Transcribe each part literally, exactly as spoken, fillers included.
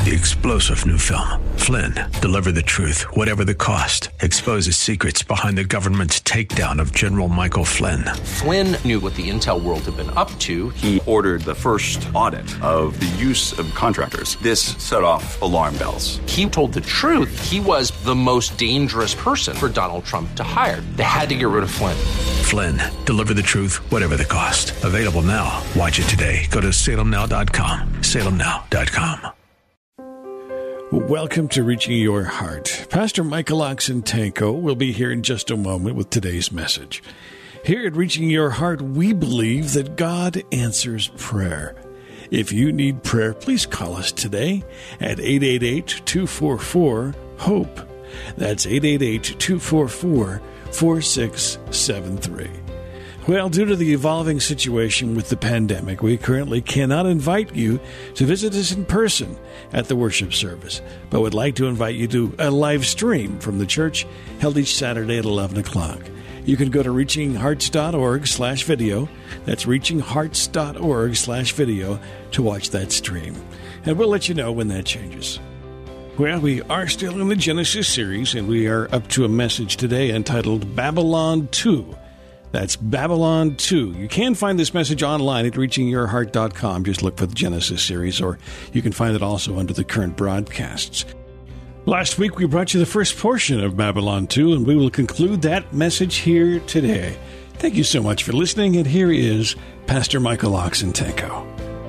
The explosive new film, Flynn, deliver the truth, whatever the cost. Exposes secrets behind the government's takedown of General Michael Flynn. Flynn knew what the intel world had been up to. He ordered the first audit of the use of contractors. This set off alarm bells. He told the truth. He was the most dangerous person for Donald Trump to hire. They had to get rid of Flynn. Flynn, deliver the truth, whatever the cost. Available now. Watch it today. Go to salem now dot com. salem now dot com. Welcome to Reaching Your Heart. Pastor Michael Oxentenko will be here in just a moment with today's message. Here at Reaching Your Heart, we believe that God answers prayer. If you need prayer, please call us today at eight eight eight, two four four, HOPE. That's eight eight eight, two four four, four six seven three. Well, due to the evolving situation with the pandemic, we currently cannot invite you to visit us in person at the worship service, but would like to invite you to a live stream from the church held each Saturday at eleven o'clock. You can go to reaching hearts dot org slash video. That's reaching hearts dot org slash video to watch that stream. And we'll let you know when that changes. Well, we are still in the Genesis series, and we are up to a message today entitled Babylon two. That's Babylon two. You can find this message online at reaching your heart dot com. Just look for the Genesis series, or you can find it also under the current broadcasts. Last week, we brought you the first portion of Babylon two, and we will conclude that message here today. Thank you so much for listening, and here is Pastor Michael Oxentenko.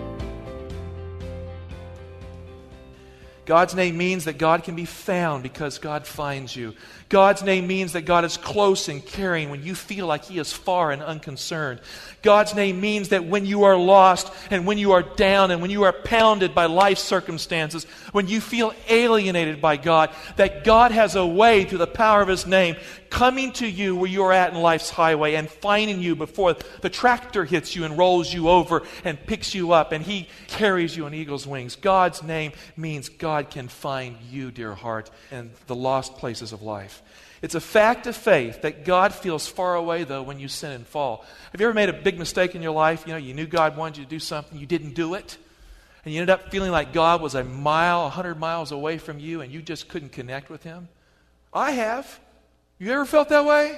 God's name means that God can be found because God finds you. God's name means that God is close and caring when you feel like He is far and unconcerned. God's name means that when you are lost and when you are down and when you are pounded by life circumstances, when you feel alienated by God, that God has a way through the power of His name coming to you where you are at in life's highway and finding you before the tractor hits you and rolls you over and picks you up and He carries you on eagle's wings. God's name means God can find you, dear heart, in the lost places of life. It's a fact of faith that God feels far away, though, when you sin and fall. Have you ever made a big mistake in your life? You know, you knew God wanted you to do something, you didn't do it, and you ended up feeling like God was a mile, a hundred miles away from you, and you just couldn't connect with Him? I have. You ever felt that way?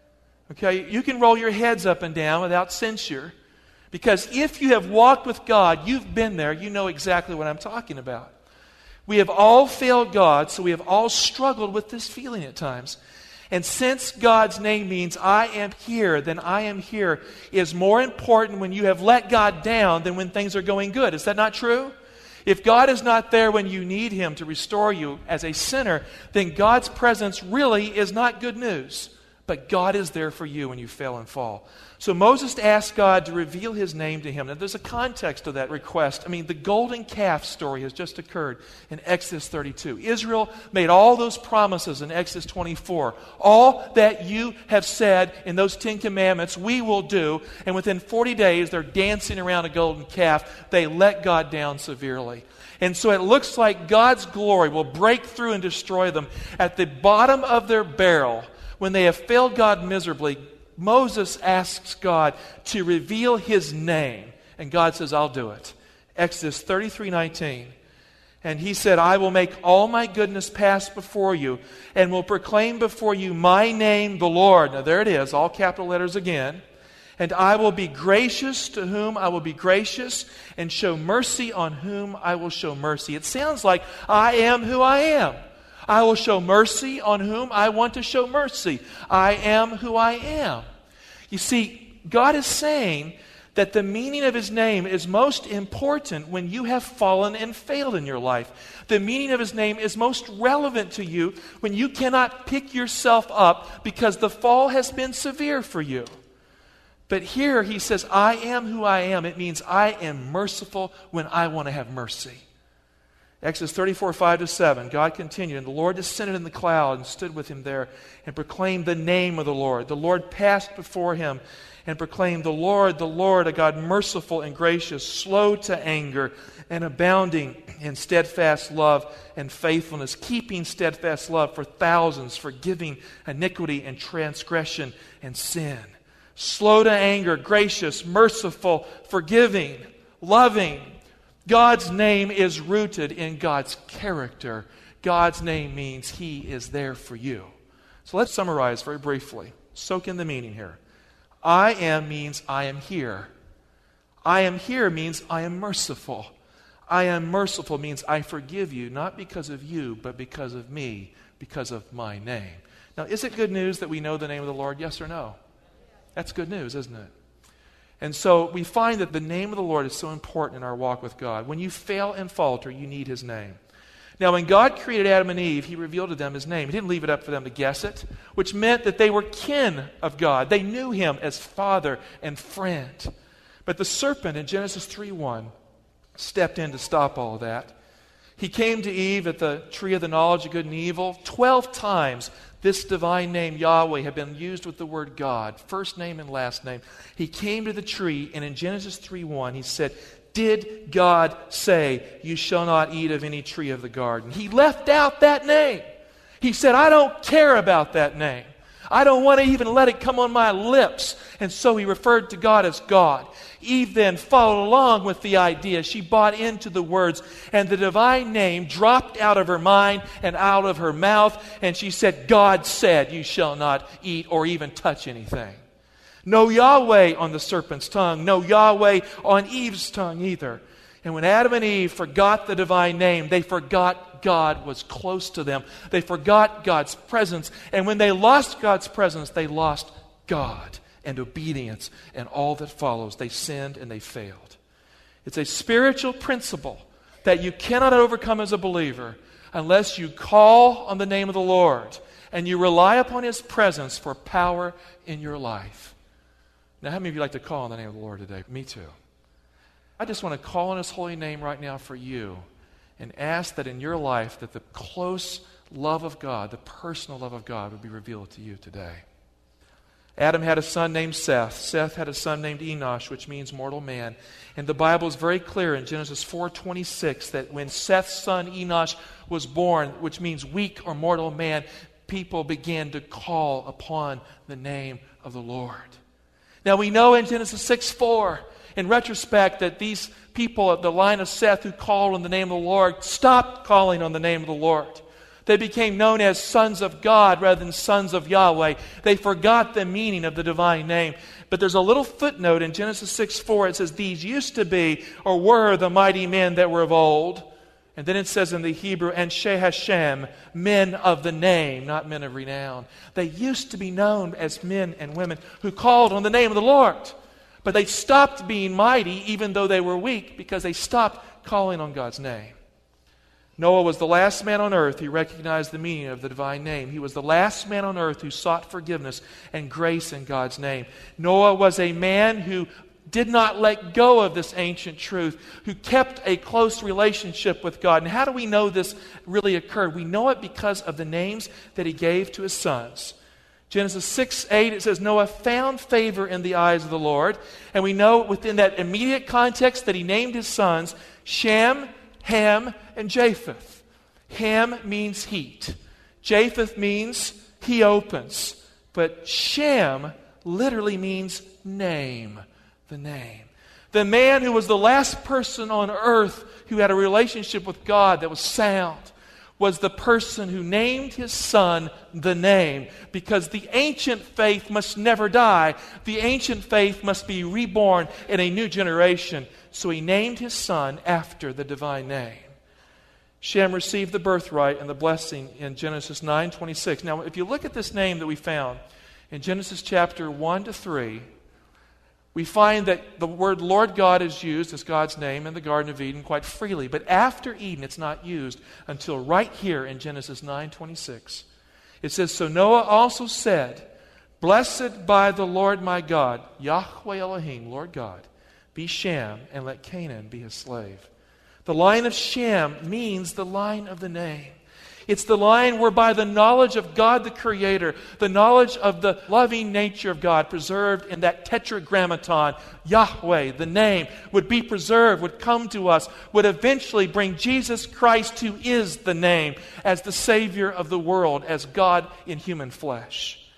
Okay, you can roll your heads up and down without censure, because if you have walked with God, you've been there, you know exactly what I'm talking about. We have all failed God, so we have all struggled with this feeling at times. And since God's name means I am here, then I am here is more important when you have let God down than when things are going good. Is that not true? If God is not there when you need Him to restore you as a sinner, then God's presence really is not good news. But God is there for you when you fail and fall. So Moses asked God to reveal His name to him. Now there's a context to that request. I mean, the golden calf story has just occurred in Exodus thirty-two. Israel made all those promises in Exodus twenty-four. All that you have said in those Ten Commandments, we will do. And within forty days, they're dancing around a golden calf. They let God down severely. And so it looks like God's glory will break through and destroy them. At the bottom of their barrel, when they have failed God miserably, Moses asks God to reveal His name. And God says, I'll do it. Exodus thirty-three nineteen. And He said, I will make all my goodness pass before you and will proclaim before you my name, the Lord. Now there it is, all capital letters again. And I will be gracious to whom I will be gracious and show mercy on whom I will show mercy. It sounds like I am who I am. I will show mercy on whom I want to show mercy. I am who I am. You see, God is saying that the meaning of His name is most important when you have fallen and failed in your life. The meaning of His name is most relevant to you when you cannot pick yourself up because the fall has been severe for you. But here He says, I am who I am. It means I am merciful when I want to have mercy. Exodus thirty-four, five to seven, God continued, and the Lord descended in the cloud and stood with him there and proclaimed the name of the Lord. The Lord passed before him and proclaimed, the Lord, the Lord, a God merciful and gracious, slow to anger and abounding in steadfast love and faithfulness, keeping steadfast love for thousands, forgiving iniquity and transgression and sin. Slow to anger, gracious, merciful, forgiving, loving. God's name is rooted in God's character. God's name means He is there for you. So let's summarize very briefly. Soak in the meaning here. I am means I am here. I am here means I am merciful. I am merciful means I forgive you, not because of you, but because of me, because of my name. Now, is it good news that we know the name of the Lord? Yes or no? That's good news, isn't it? And so we find that the name of the Lord is so important in our walk with God. When you fail and falter, you need His name. Now, when God created Adam and Eve, He revealed to them His name. He didn't leave it up for them to guess it, which meant that they were kin of God. They knew Him as Father and friend. But the serpent in Genesis three one stepped in to stop all of that. He came to Eve at the tree of the knowledge of good and evil. Twelve times this divine name, Yahweh, had been used with the word God, first name and last name. He came to the tree, and in Genesis three one, he said, did God say, you shall not eat of any tree of the garden? He left out that name. He said, I don't care about that name. I don't want to even let it come on my lips. And so he referred to God as God. Eve then followed along with the idea. She bought into the words, and the divine name dropped out of her mind and out of her mouth, and she said, God said, you shall not eat or even touch anything. No Yahweh on the serpent's tongue, no Yahweh on Eve's tongue either. And when Adam and Eve forgot the divine name, they forgot God was close to them. They forgot God's presence. And when they lost God's presence, they lost God and obedience and all that follows. They sinned and they failed. It's a spiritual principle that you cannot overcome as a believer unless you call on the name of the Lord and you rely upon His presence for power in your life. Now, how many of you like to call on the name of the Lord today? Me too. I just want to call on His holy name right now for you and ask that in your life that the close love of God, the personal love of God would be revealed to you today. Adam had a son named Seth. Seth had a son named Enosh, which means mortal man. And the Bible is very clear in Genesis four twenty-six that when Seth's son Enosh was born, which means weak or mortal man, people began to call upon the name of the Lord. Now we know in Genesis six four, in retrospect, that these people of the line of Seth who called on the name of the Lord stopped calling on the name of the Lord. They became known as sons of God rather than sons of Yahweh. They forgot the meaning of the divine name. But there's a little footnote in Genesis six four. It says, these used to be or were the mighty men that were of old. And then it says in the Hebrew, and Shehashem, men of the name, not men of renown. They used to be known as men and women who called on the name of the Lord. But they stopped being mighty even though they were weak because they stopped calling on God's name. Noah was the last man on earth who recognized the meaning of the divine name. He was the last man on earth who sought forgiveness and grace in God's name. Noah was a man who did not let go of this ancient truth, who kept a close relationship with God. And how do we know this really occurred? We know it because of the names that he gave to his sons. Genesis six eight, it says, Noah found favor in the eyes of the Lord. And we know within that immediate context that he named his sons Shem, Ham, and Japheth. Ham means heat. Japheth means he opens. But Shem literally means name. The name. The man who was the last person on earth who had a relationship with God that was sound was the person who named his son the name, because the ancient faith must never die. The ancient faith must be reborn in a new generation. So he named his son after the divine name. Shem received the birthright and the blessing in Genesis nine twenty-six. Now, if you look at this name that we found in Genesis chapter one to three, we find that the word Lord God is used as God's name in the Garden of Eden quite freely. But after Eden, it's not used until right here in Genesis nine twenty-six. It says, so Noah also said, blessed by the Lord my God, Yahweh Elohim, Lord God, be Shem, and let Canaan be his slave. The line of Shem means the line of the name. It's the line whereby the knowledge of God the Creator, the knowledge of the loving nature of God preserved in that tetragrammaton, Yahweh, the name, would be preserved, would come to us, would eventually bring Jesus Christ, who is the name, as the Savior of the world, as God in human flesh.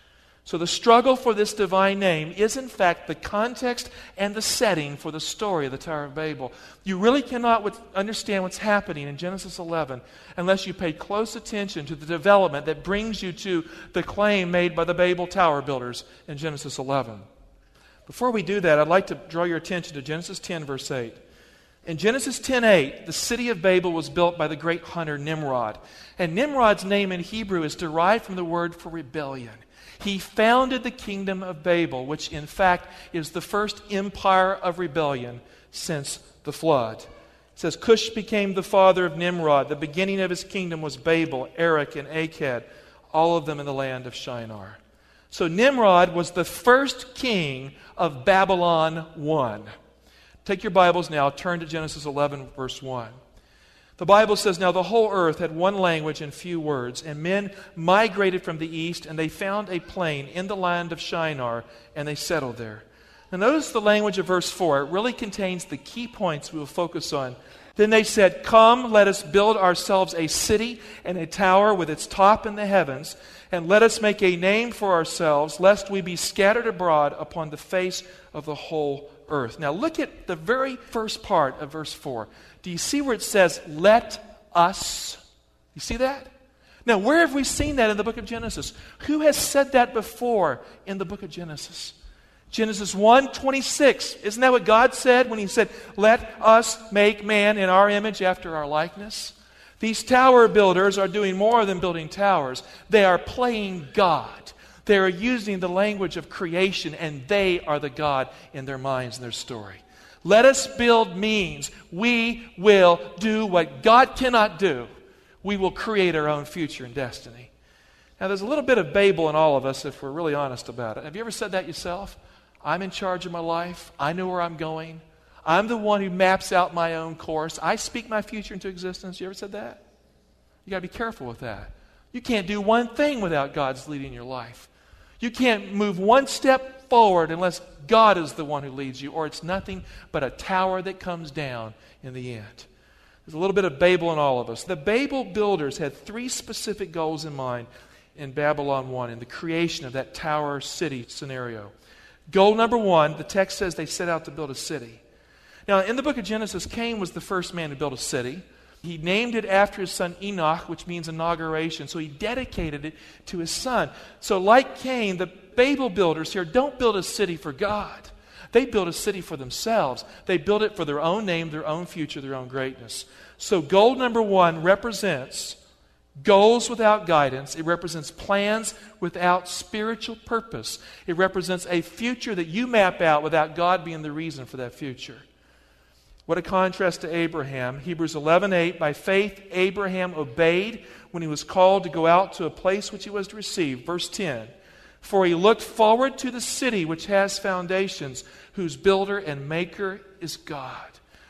So the struggle for this divine name is in fact the context and the setting for the story of the Tower of Babel. You really cannot with, understand what's happening in Genesis eleven unless you pay close attention to the development that brings you to the claim made by the Babel Tower builders in Genesis eleven. Before we do that, I'd like to draw your attention to Genesis ten, verse eight. In Genesis ten eight, the city of Babel was built by the great hunter Nimrod. And Nimrod's name in Hebrew is derived from the word for rebellion. He founded the kingdom of Babel, which in fact is the first empire of rebellion since the flood. It says, Cush became the father of Nimrod. The beginning of his kingdom was Babel, Erech, and Akkad, all of them in the land of Shinar. So Nimrod was the first king of Babylon one. Take your Bibles now, turn to Genesis eleven, verse one. The Bible says, Now the whole earth had one language and few words, and men migrated from the east, and they found a plain in the land of Shinar, and they settled there. Now notice the language of verse four. It really contains the key points we will focus on. Then they said, Come, let us build ourselves a city and a tower with its top in the heavens, and let us make a name for ourselves, lest we be scattered abroad upon the face of the whole earth. Now look at the very first part of verse four. Do you see where it says, let us? You see that? Now, where have we seen that in the book of Genesis? Who has said that before in the book of Genesis? Genesis one twenty-six. Isn't that what God said when He said, let us make man in our image after our likeness? These tower builders are doing more than building towers. They are playing God. They are using the language of creation, and they are the God in their minds and their story. Let us build means we will do what God cannot do. We will create our own future and destiny. Now, there's a little bit of Babel in all of us if we're really honest about it. Have you ever said that yourself? I'm in charge of my life. I know where I'm going. I'm the one who maps out my own course. I speak my future into existence. You ever said that? You got to be careful with that. You can't do one thing without God's leading your life. You can't move one step forward unless God is the one who leads you, or it's nothing but a tower that comes down in the end. There's a little bit of Babel in all of us. The Babel builders had three specific goals in mind in Babylon one, in the creation of that tower city scenario. Goal number one, the text says they set out to build a city. Now, in the book of Genesis, Cain was the first man to build a city. He named it after his son Enoch, which means inauguration. So he dedicated it to his son. So like Cain, the Babel builders here don't build a city for God. They build a city for themselves. They build it for their own name, their own future, their own greatness. So goal number one represents goals without guidance. It represents plans without spiritual purpose. It represents a future that you map out without God being the reason for that future. What a contrast to Abraham. Hebrews eleven eight, by faith Abraham obeyed when he was called to go out to a place which he was to receive. Verse ten, for he looked forward to the city which has foundations, whose builder and maker is God.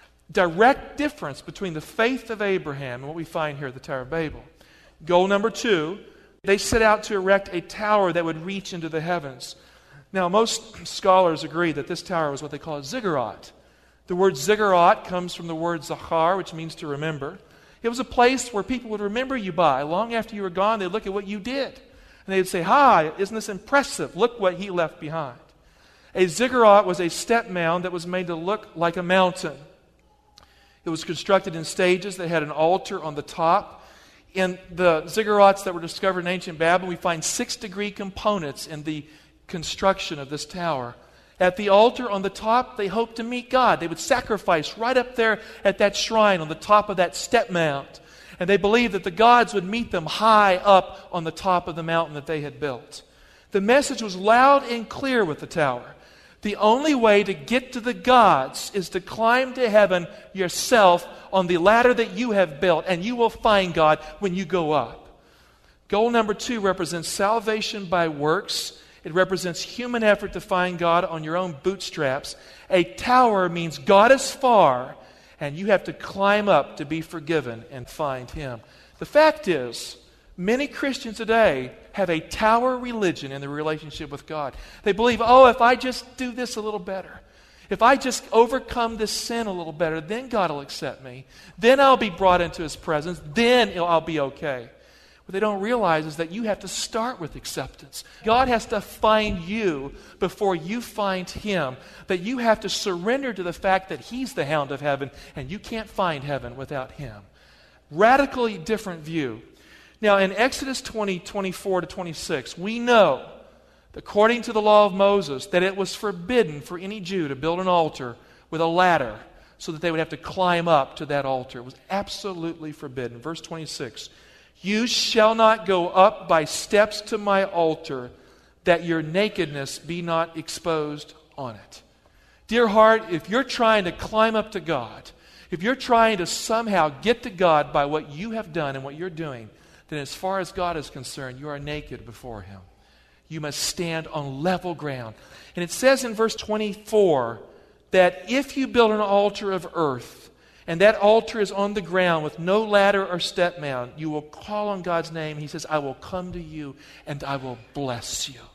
Direct difference between the faith of Abraham and what we find here at the Tower of Babel. Goal number two, they set out to erect a tower that would reach into the heavens. Now, most scholars agree that this tower was what they call a ziggurat. The word ziggurat comes from the word zachar, which means to remember. It was a place where people would remember you by. Long after you were gone, they'd look at what you did. And they'd say, "Hi, isn't this impressive? Look what he left behind." A ziggurat was a step mound that was made to look like a mountain. It was constructed in stages that had an altar on the top. In the ziggurats that were discovered in ancient Babylon, we find six-degree components in the construction of this tower. At the altar on the top, they hoped to meet God. They would sacrifice right up there at that shrine on the top of that step mount. And they believed that the gods would meet them high up on the top of the mountain that they had built. The message was loud and clear with the tower. The only way to get to the gods is to climb to heaven yourself on the ladder that you have built, and you will find God when you go up. Goal number two represents salvation by works. It represents human effort to find God on your own bootstraps. A tower means God is far, and you have to climb up to be forgiven and find Him. The fact is, many Christians today have a tower religion in their relationship with God. They believe, oh, if I just do this a little better, if I just overcome this sin a little better, then God will accept me. Then I'll be brought into His presence. Then I'll be okay. What they don't realize is that you have to start with acceptance. God has to find you before you find Him. That you have to surrender to the fact that He's the hound of heaven, and you can't find heaven without Him. Radically different view. Now, in Exodus twenty, twenty-four to twenty-six, we know, according to the law of Moses, that it was forbidden for any Jew to build an altar with a ladder so that they would have to climb up to that altar. It was absolutely forbidden. Verse twenty-six, you shall not go up by steps to my altar, that your nakedness be not exposed on it. Dear heart, if you're trying to climb up to God, if you're trying to somehow get to God by what you have done and what you're doing, then as far as God is concerned, you are naked before Him. You must stand on level ground. And it says in verse twenty-four that if you build an altar of earth, and that altar is on the ground with no ladder or step mound, you will call on God's name. He says, I will come to you and I will bless you.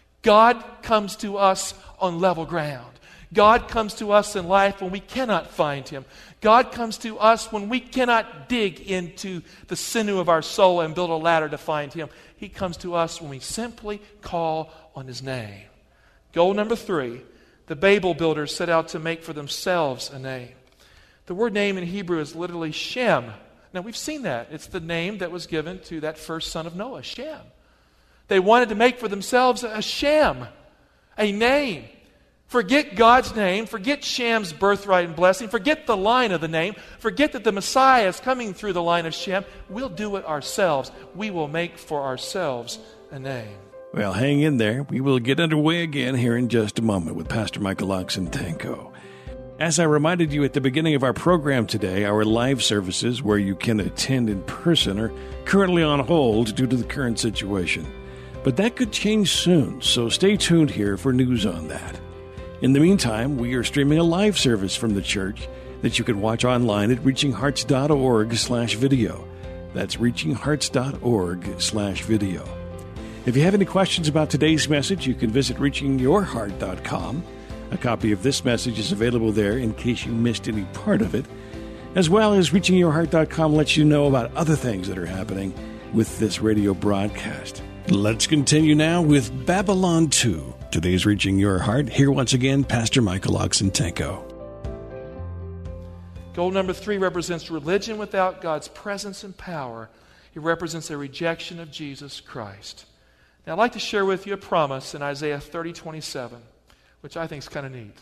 God comes to us on level ground. God comes to us in life when we cannot find Him. God comes to us when we cannot dig into the sinew of our soul and build a ladder to find Him. He comes to us when we simply call on His name. Goal number three, the Babel builders set out to make for themselves a name. The word name in Hebrew is literally Shem. Now, we've seen that. It's the name that was given to that first son of Noah, Shem. They wanted to make for themselves a Shem, a name. Forget God's name. Forget Shem's birthright and blessing. Forget the line of the name. Forget that the Messiah is coming through the line of Shem. We'll do it ourselves. We will make for ourselves a name. Well, hang in there. We will get underway again here in just a moment with Pastor Michael Oxentenko. As I reminded you at the beginning of our program today, our live services where you can attend in person are currently on hold due to the current situation. But that could change soon, so stay tuned here for news on that. In the meantime, we are streaming a live service from the church that you can watch online at reachinghearts.org slash video. That's reachinghearts.org slash video. If you have any questions about today's message, you can visit reaching your heart dot com. A copy of this message is available there in case you missed any part of it, as well as reaching your heart dot com lets you know about other things that are happening with this radio broadcast. Let's continue now with Babylon two. Today's Reaching Your Heart. Here once again, Pastor Michael Oxentenko. Goal number three represents religion without God's presence and power. It represents a rejection of Jesus Christ. Now, I'd like to share with you a promise in Isaiah thirty twenty-seven, which I think is kind of neat.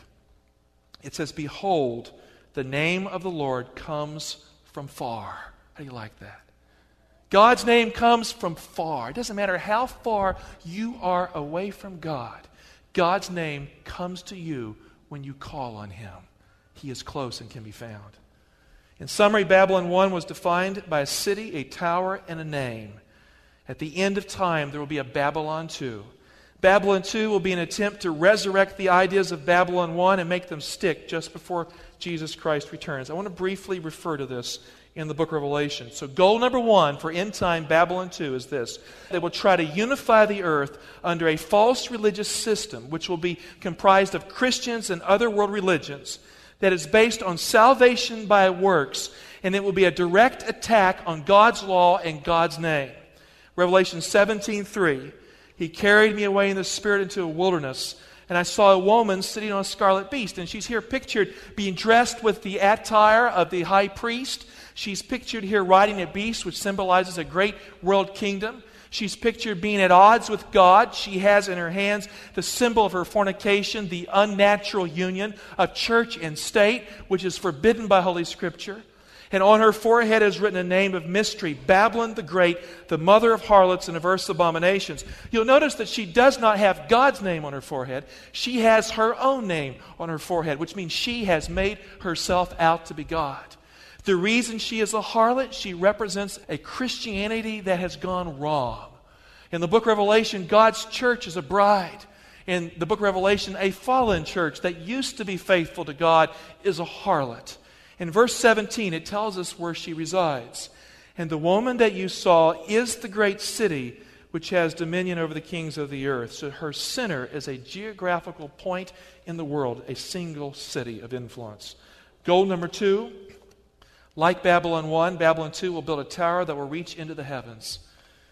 It says, behold, the name of the Lord comes from far. How do you like that? God's name comes from far. It doesn't matter how far you are away from God. God's name comes to you when you call on Him. He is close and can be found. In summary, Babylon one was defined by a city, a tower, and a name. At the end of time, there will be a Babylon two. Babylon two will be an attempt to resurrect the ideas of Babylon one and make them stick just before Jesus Christ returns. I want to briefly refer to this in the book of Revelation. So goal number one for end time Babylon two is this. They will try to unify the earth under a false religious system, which will be comprised of Christians and other world religions, that is based on salvation by works, and it will be a direct attack on God's law and God's name. Revelation seventeen three. He carried me away in the Spirit into a wilderness, and I saw a woman sitting on a scarlet beast. And she's here pictured being dressed with the attire of the high priest. She's pictured here riding a beast, which symbolizes a great world kingdom. She's pictured being at odds with God. She has in her hands the symbol of her fornication, the unnatural union of church and state, which is forbidden by Holy Scripture. And on her forehead is written a name of mystery, Babylon the Great, the mother of harlots and averse abominations. You'll notice that she does not have God's name on her forehead. She has her own name on her forehead, which means she has made herself out to be God. The reason she is a harlot, she represents a Christianity that has gone wrong. In the book of Revelation, God's church is a bride. In the book of Revelation, a fallen church that used to be faithful to God is a harlot. In verse seventeen, it tells us where she resides. And the woman that you saw is the great city which has dominion over the kings of the earth. So her center is a geographical point in the world, a single city of influence. Goal number two, like Babylon one, Babylon two will build a tower that will reach into the heavens.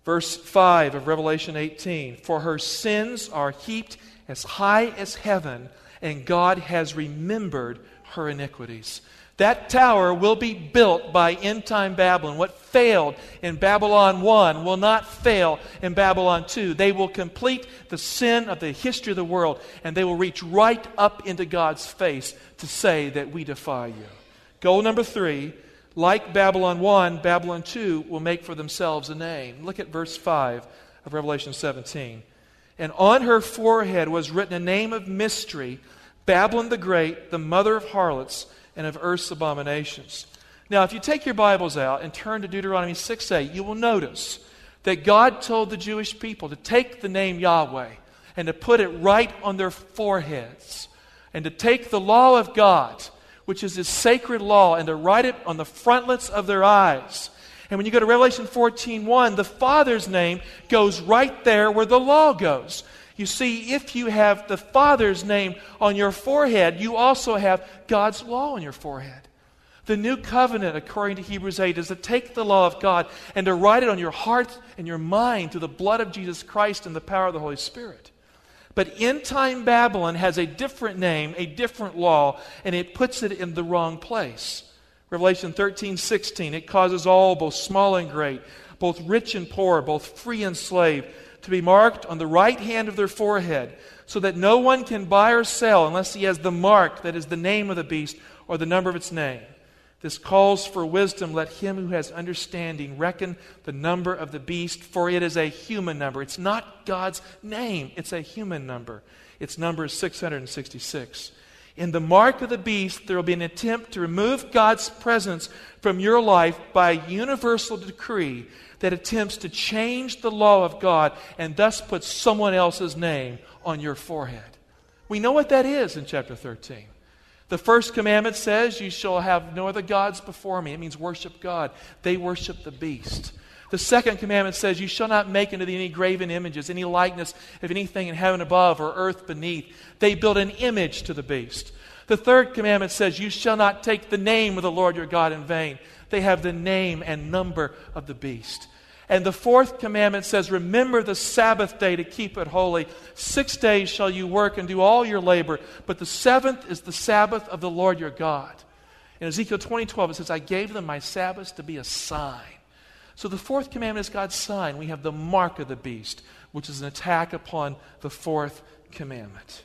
Verse five of Revelation eighteen, for her sins are heaped as high as heaven, and God has remembered her iniquities. That tower will be built by end-time Babylon. What failed in Babylon one will not fail in Babylon two. They will complete the sin of the history of the world, and they will reach right up into God's face to say that we defy you. Goal number three, like Babylon one, Babylon two will make for themselves a name. Look at verse five of Revelation seventeen. And on her forehead was written a name of mystery, Babylon the Great, the mother of harlots and of earth's abominations. Now, if you take your Bibles out and turn to Deuteronomy six eight, you will notice that God told the Jewish people to take the name Yahweh and to put it right on their foreheads, and to take the law of God, which is His sacred law, and to write it on the frontlets of their eyes. And when you go to Revelation fourteen one, the Father's name goes right there where the law goes. You see, if you have the Father's name on your forehead, you also have God's law on your forehead. The new covenant, according to Hebrews eight, is to take the law of God and to write it on your heart and your mind through the blood of Jesus Christ and the power of the Holy Spirit. But end-time Babylon has a different name, a different law, and it puts it in the wrong place. Revelation thirteen sixteen, it causes all, both small and great, both rich and poor, both free and slave, to be marked on the right hand of their forehead, so that no one can buy or sell unless he has the mark that is the name of the beast or the number of its name. This calls for wisdom. Let him who has understanding reckon the number of the beast, for it is a human number. It's not God's name. It's a human number. Its number is six hundred sixty-six. In the mark of the beast, there will be an attempt to remove God's presence from your life by a universal decree that attempts to change the law of God and thus put someone else's name on your forehead. We know what that is in chapter thirteen. The first commandment says, you shall have no other gods before me. It means worship God. They worship the beast. The second commandment says, you shall not make unto thee any graven images, any likeness of anything in heaven above or earth beneath. They build an image to the beast. The third commandment says, you shall not take the name of the Lord your God in vain. They have the name and number of the beast. And the fourth commandment says, remember the Sabbath day to keep it holy. Six days shall you work and do all your labor, but the seventh is the Sabbath of the Lord your God. In Ezekiel twenty twelve, it says, I gave them my Sabbaths to be a sign. So the fourth commandment is God's sign. We have the mark of the beast, which is an attack upon the fourth commandment.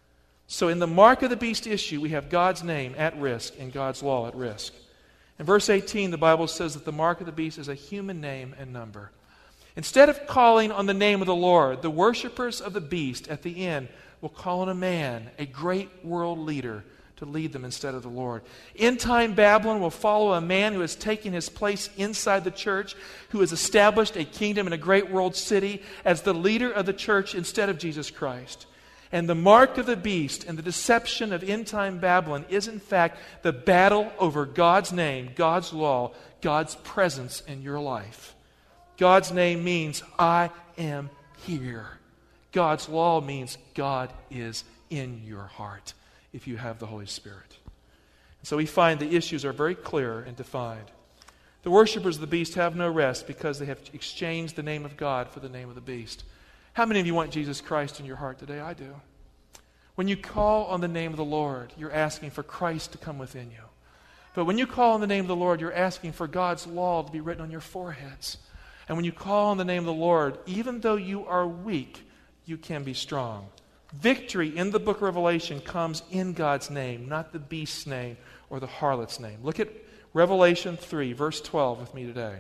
So in the mark of the beast issue, we have God's name at risk and God's law at risk. In verse eighteen, the Bible says that the mark of the beast is a human name and number. Instead of calling on the name of the Lord, the worshipers of the beast at the end will call on a man, a great world leader, to lead them instead of the Lord. End-time Babylon will follow a man who has taken his place inside the church, who has established a kingdom in a great world city as the leader of the church instead of Jesus Christ. And the mark of the beast and the deception of end-time Babylon is in fact the battle over God's name, God's law, God's presence in your life. God's name means I am here. God's law means God is in your heart if you have the Holy Spirit. And so we find the issues are very clear and defined. The worshipers of the beast have no rest because they have exchanged the name of God for the name of the beast. How many of you want Jesus Christ in your heart today? I do. When you call on the name of the Lord, you're asking for Christ to come within you. But when you call on the name of the Lord, you're asking for God's law to be written on your foreheads. And when you call on the name of the Lord, even though you are weak, you can be strong. Victory in the book of Revelation comes in God's name, not the beast's name or the harlot's name. Look at Revelation three, verse twelve with me today.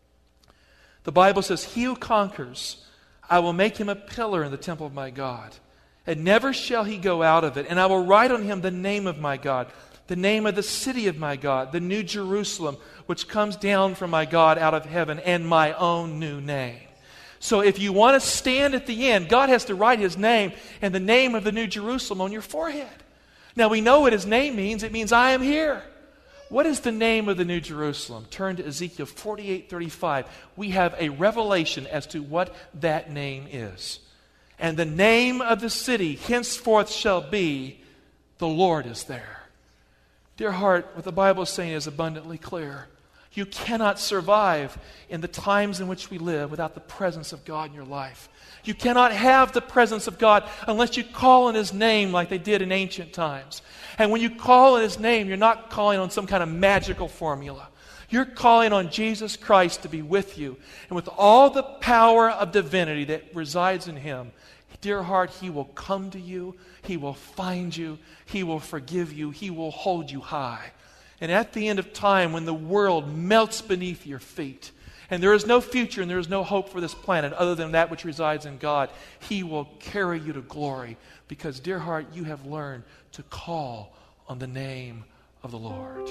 The Bible says, he who conquers, I will make him a pillar in the temple of my God, and never shall he go out of it. And I will write on him the name of my God, the name of the city of my God, the new Jerusalem, which comes down from my God out of heaven, and my own new name. So if you want to stand at the end, God has to write his name and the name of the new Jerusalem on your forehead. Now we know what his name means. It means I am here. What is the name of the new Jerusalem? Turn to Ezekiel forty-eight thirty-five. We have a revelation as to what that name is. And the name of the city henceforth shall be, the Lord is there. Dear heart, what the Bible is saying is abundantly clear. You cannot survive in the times in which we live without the presence of God in your life. You cannot have the presence of God unless you call on His name like they did in ancient times. And when you call on His name, you're not calling on some kind of magical formula. You're calling on Jesus Christ to be with you. And with all the power of divinity that resides in Him, dear heart, He will come to you. He will find you. He will forgive you. He will hold you high. And at the end of time, when the world melts beneath your feet, and there is no future and there is no hope for this planet other than that which resides in God, He will carry you to glory because, dear heart, you have learned to call on the name of the Lord.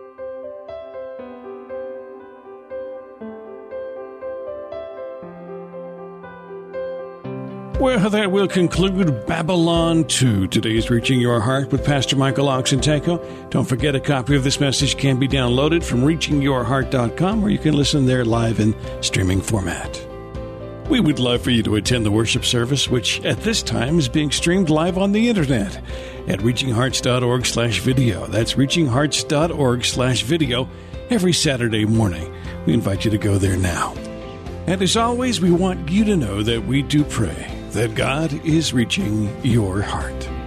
Well, that will conclude Babylon two. Today's Reaching Your Heart with Pastor Michael Oxentenko. Don't forget, a copy of this message can be downloaded from reaching your heart dot com, where you can listen there live in streaming format. We would love for you to attend the worship service, which at this time is being streamed live on the internet at reaching hearts dot org slash video. That's reaching hearts dot org slash video every Saturday morning. We invite you to go there now. And as always, we want you to know that we do pray that God is reaching your heart.